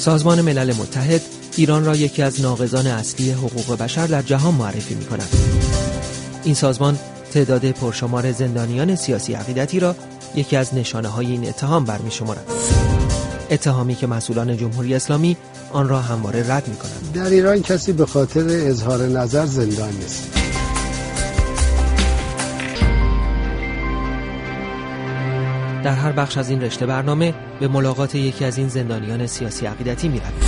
سازمان ملل متحد ایران را یکی از ناقضان اصلی حقوق بشر در جهان معرفی می‌کند. این سازمان تعداد پرشمار زندانیان سیاسی عقیدتی را یکی از نشانه‌های این اتهام برمی‌شمارد. اتهامی که مسئولان جمهوری اسلامی آن را همواره رد می‌کنند. در ایران کسی به خاطر اظهار نظر زندان نیست. در هر بخش از این رشته برنامه به ملاقات یکی از این زندانیان سیاسی عقیدتی می‌رویم.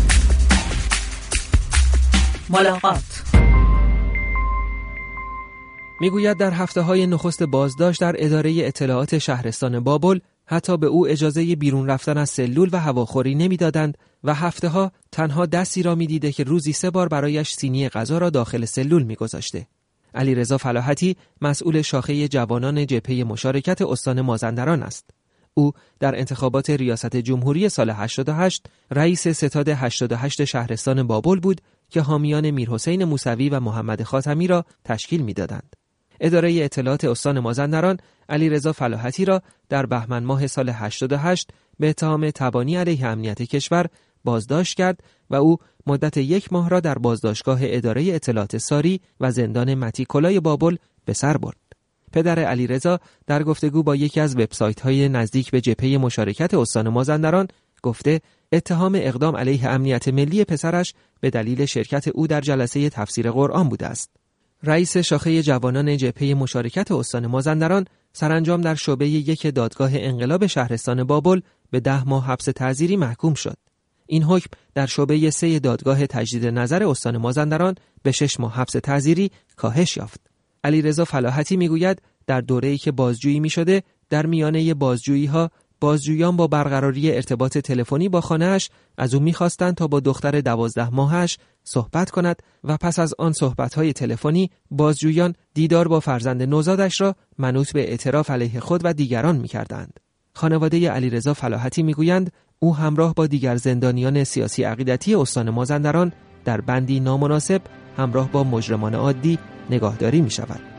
ملاقات میگوید در هفته‌های نخست بازداشت در اداره اطلاعات شهرستان بابل حتی به او اجازه بیرون رفتن از سلول و هواخوری نمیدادند و هفته‌ها تنها دستی را میدیده که روزی 3 بار برایش سینی غذا را داخل سلول میگذاشته. علیرضا فلاحتی مسئول شاخه جوانان جبهه مشارکت استان مازندران است. او در انتخابات ریاست جمهوری سال 88 رئیس ستاد 88 شهرستان بابل بود که حامیان میرحسین موسوی و محمد خاتمی را تشکیل میدادند. اداره اطلاعات استان مازندران علیرضا فلاحتی را در بهمن ماه سال 88 به اتهام تبانی علیه امنیت کشور بازداشت کرد و او مدت 1 ماه را در بازداشتگاه اداره اطلاعات ساری و زندان متیکلای بابل به سر برد. پدر علیرضا در گفتگو با یکی از وبسایت‌های نزدیک به جبهه مشارکت استان مازندران گفته اتهام اقدام علیه امنیت ملی پسرش به دلیل شرکت او در جلسه تفسیر قرآن بوده است. رئیس شاخه جوانان جبهه مشارکت استان مازندران سرانجام در شعبه 1 دادگاه انقلاب شهرستان بابل به 10 ماه حبس تعزیری محکوم شد. این حکم در شعبه 3 دادگاه تجدید نظر استان مازندران به 6 ماه حبس تعزیری کاهش یافت. علیرضا فلاحتی میگوید در دوره‌ای که بازجویی می‌شده در میانه بازجویی‌ها بازجویان با برقراری ارتباط تلفنی با خانه‌اش از او می‌خواستند تا با دختر 12 ماهش صحبت کند و پس از آن صحبت‌های تلفنی بازجویان دیدار با فرزند نوزادش را منوط به اعتراف علیه خود و دیگران می‌کردند. خانواده علیرضا فلاحتی می‌گویند او همراه با دیگر زندانیان سیاسی عقیدتی استان مازندران در بندی نامناسب همراه با مجرمان عادی نگاهداری می‌شود.